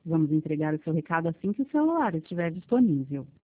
Vamos entregar o seu recado assim que o celular estiver disponível.